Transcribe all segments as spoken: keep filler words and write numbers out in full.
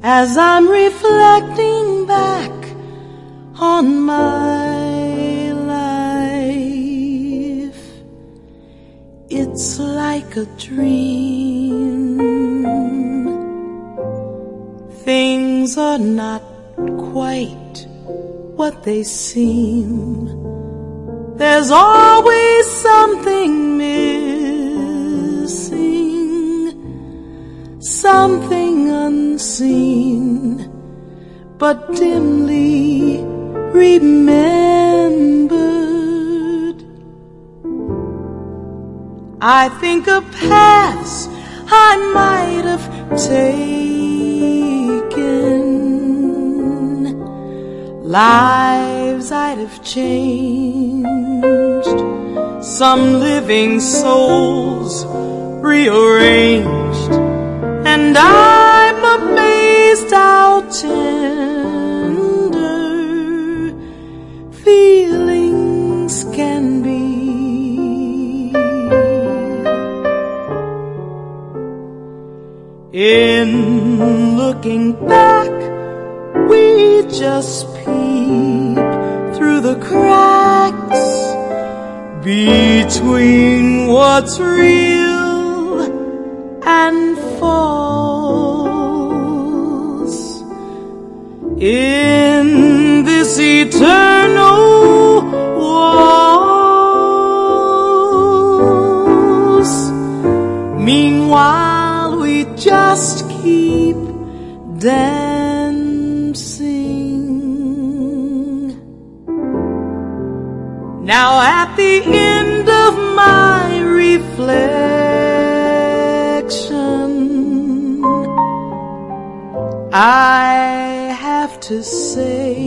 as I'm reflecting back on my life. It's like a dream. Things are not quite what they seem. There's always something missing, something unseen, but dimly remembered. I think of paths I might have taken, lives I'd have changed, some living souls rearranged, and I'm amazed how tender feelings can be. In looking back, we just peep through the cracks between what's real and false. In this eternal waltz, meanwhile we just keep dancing. Now at the end of my reflection, I have to say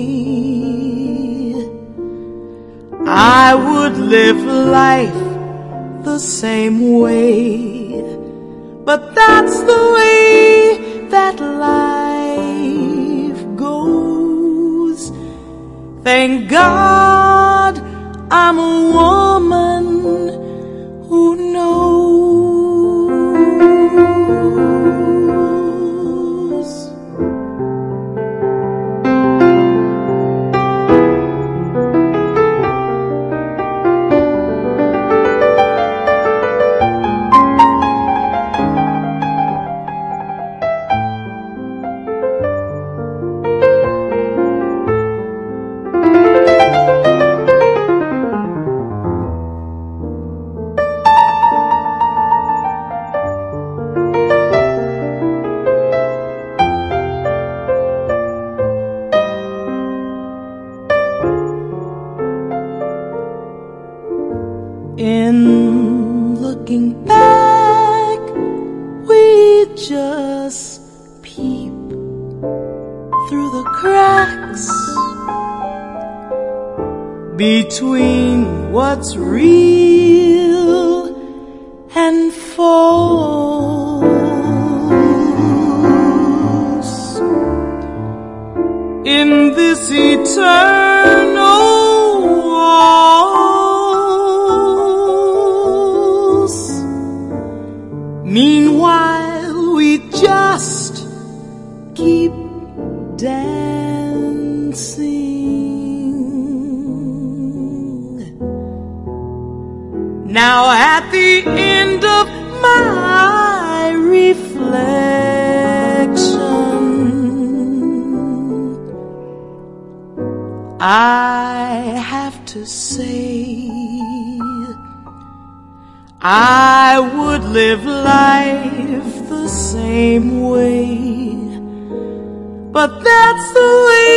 I would live life the same way, but that's the way that life goes. Thank God I'm a woman who knows. In looking back, we just peep through the cracks between what's real and false. In this eternal meanwhile, we just keep dancing. Now at the end of my reflection, I have to say I would live life the same way, but that's the way